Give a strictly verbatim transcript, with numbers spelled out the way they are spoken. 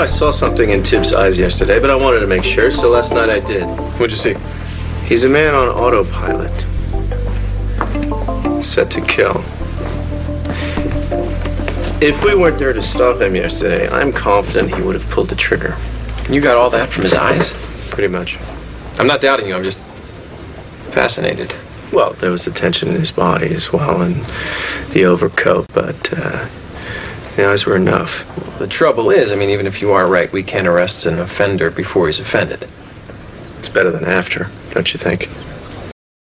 saw something in Tibbs' eyes yesterday, but I wanted to make sure, so last night I did. What'd you see? He's a man on autopilot. Set to kill. If we weren't there to stop him yesterday, I'm confident he would have pulled the trigger. You got all that from his eyes? Pretty much. I'm not doubting you, I'm just fascinated. Well, there was the tension in his body as well, and the overcoat, but uh, the eyes were enough. The trouble is, I mean, even if you are right, we can't arrest an offender before he's offended. It's better than after, don't you think?